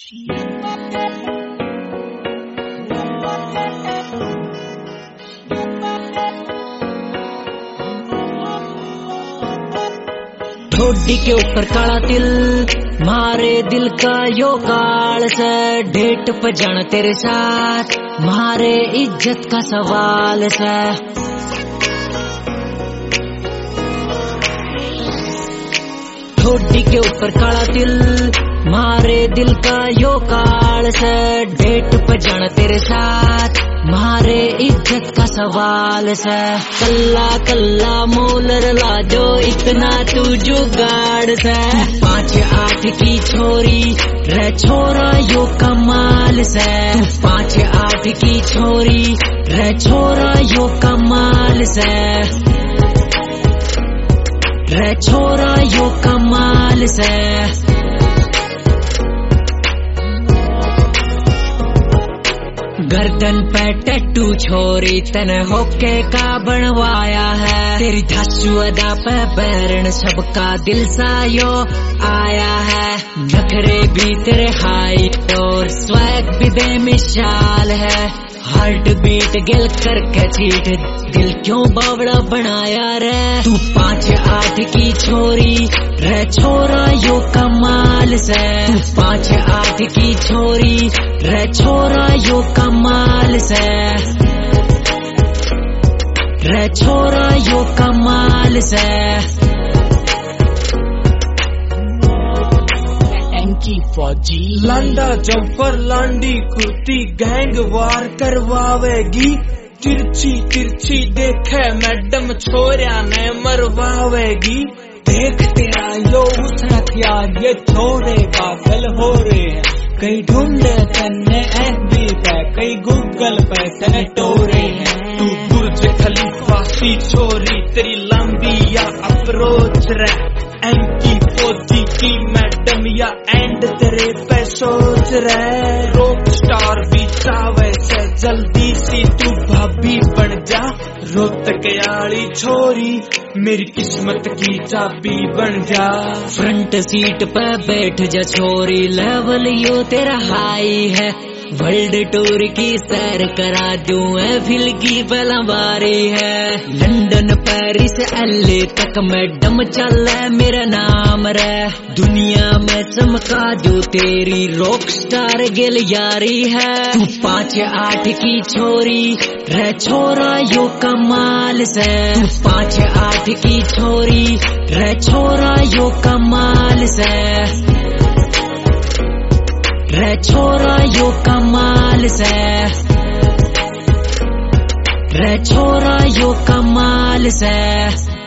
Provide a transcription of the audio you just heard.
ठोडी के ऊपर काला तिल, मारे दिल का यो काल से, डेट पे जाना तेरे साथ, मारे इज्जत का सवाल से। ठोडी के ऊपर काला तिल, मारे दिल का यो काल से, डेट पे जाना तेरे साथ, मारे इज्जत का सवाल से। कल्ला कल्ला मोलर ला जो इतना तू जुगाड़ से, 5-8 की छोरी रे छोरा यो कमाल से, 5-8 की छोरी रे छोरा यो कमाल से, रे छोरा यो कमाल से। गर्दन पे टैटू छोरी तने होके का बनवाया है, तेरी धासु अदा पे बैरन सबका दिल सा यो आया है। नखरे भी तेरे हाइट और स्वैग भी बेमिसाल है, हार्ट बीट गिल करके चीट दिल क्यों बावड़ा बनाया रे। तू 5-8 की छोरी रे छोरा यो कमाल से, तू 5-8 की छोरी रे छोरा यो कमाल से, रे छोरा यो कमाल से। फौजी लांडा जम्पर लांडी कुर्ती गैंग वार करवावेगी, तिरछी तिरछी देखे मैडम छोरिया ने मरवावेगी। देख तेरा यो उसना हथियार ये छोरे पागल हो रहे हैं, कई ढूंढे तन्ने एफबी पे कई गूगल पे तने टोरे हैं। तू बुर्ज खलीफा सी छोरी तेरी लंबी या अप्रोच रे, एंकी फौजी की मैडम या एंड तेरे पे सोच रहे। रॉक स्टार भी चावे से जल्दी सी तू भाभी बन जा, रोहतक आली छोरी मेरी किस्मत की चाबी बन जा। फ्रंट सीट पे बैठ जा छोरी, लेवल यो तेरा हाई है, वर्ल्ड टूर की सैर करा दूं एफिल की पहला बारी है। लंदन पेरिस एलए तक मैडम चल मेरा नाम रे, दुनिया में चमका दूं तेरी रॉक स्टार गिल यारी है। तू 5-8 की छोरी रे छोरा यो कमाल से, तू 5-8 की छोरी रे छोरा यो कमाल से, रे छोरा यो कमाल से, रे छोरा यो कमाल से।